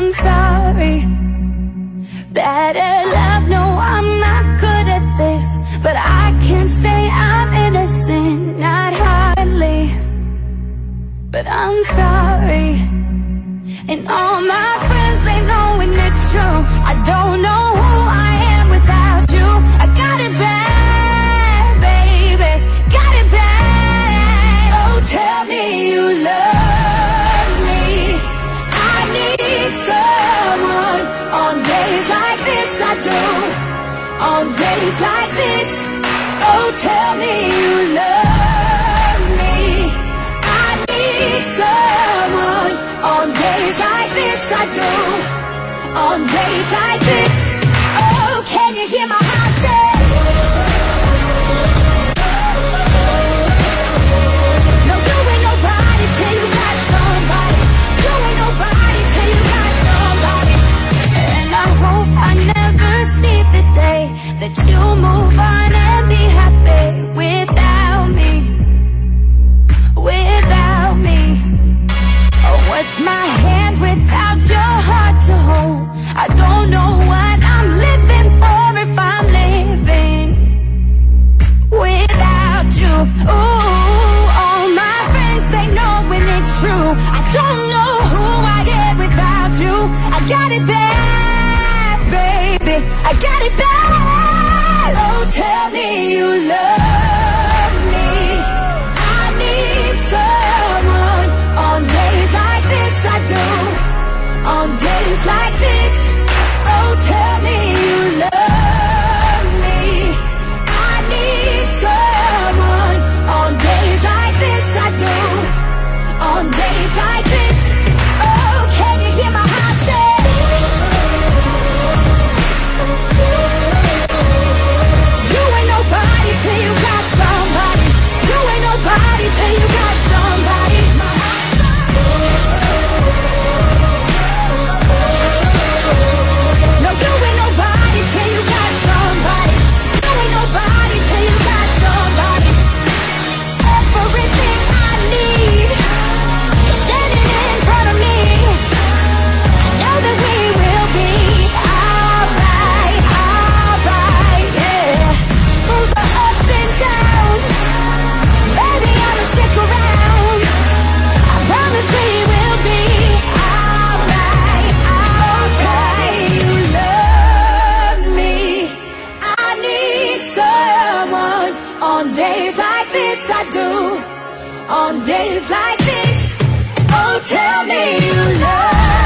I'm sorry. Better love, no, I'm not good at this, but I can't say I'm innocent, not hardly. But I'm sorry. And all my friends, they know when it's true. I don't know who I am without you. I got it bad, baby, got it bad. Oh, tell me you love me. I need someone. On days like this I do. On days like this. Oh, tell me you love me. I need someone. On days like this I do. On days like this. Oh, can you hear my heart say? No, you ain't nobody till you got somebody. You ain't nobody till you got somebody. And I hope I never see the day that you move on and be happy without me. Without me. Oh, what's my hand without your heart to hold? I don't know what I'm living for if I'm living without you. Ooh, all my friends, they know when it's true. I don't know who I am without you. I got it bad, baby, I got it bad. Oh, tell me you love me. I need someone. On days like this I do. On days like this. Oh, tell me you love me. I need someone. On days like this I do. On days like this. Oh, can you hear my heart say? You ain't nobody till you got somebody. You ain't nobody till you got somebody. No, you ain't nobody till you got somebody. You ain't nobody till you got somebody. Everything I need standing in front of me. Know that we will be alright, alright, yeah. Through the ups and downs, baby, I'ma stick around. I promise we will be alright. Oh, tell me you love me. I need someone. On days like this I do. On days like this. Oh, tell me you love me.